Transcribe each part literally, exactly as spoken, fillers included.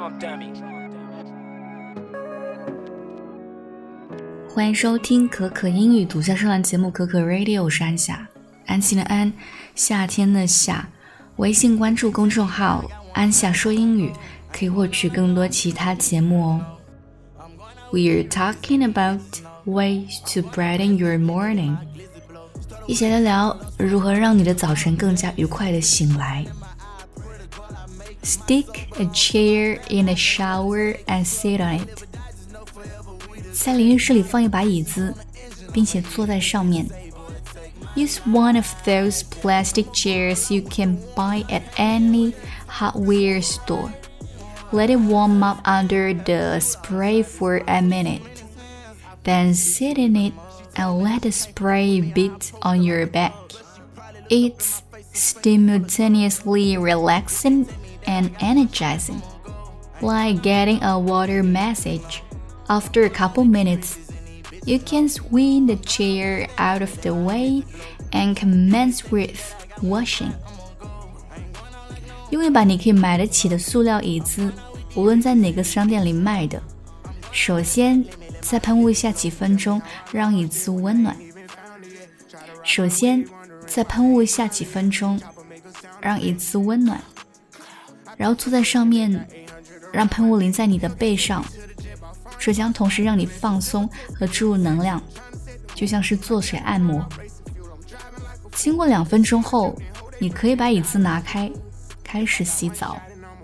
欢迎收听可可英语独家声浪节目可可 Radio， 我是安夏，安心的安，夏天的夏。微信关注公众号安夏说英语，可以获取更多其他节目哦。We're talking about ways to brighten your morning， 一起来聊如何让你的早晨更加愉快地醒来。Stick a chair in a shower and sit on it， 在淋浴室里放一把椅子，并且坐在上面。Use one of those plastic chairs you can buy at any hardware store. Let it warm up under the spray for a minute. Then sit in it and let the spray beat on your back. It's simultaneously relaxing and energizing, like getting a water massage. After a couple minutes, you can swing the chair out of the way and commence with washing. 用一把你可以买得起的塑料椅子，无论在哪个商店里卖的。首先，再喷雾一下几分钟，让椅子温暖。首先，再喷雾一下几分钟，让椅子温暖。然后坐在上面，让喷雾淋在你的背上。这将同时让你放松和注入能量，就像是做水按摩。经过两分钟后，你可以把椅子拿开，开始洗澡。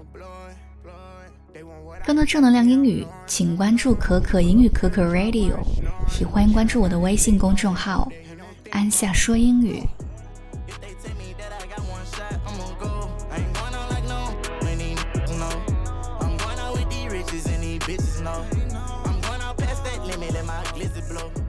更多正能量英语，请关注可可英语可可 Radio， 也欢迎关注我的微信公众号安夏说英语。 I'm gonna pass that limit, let my glizzy blow.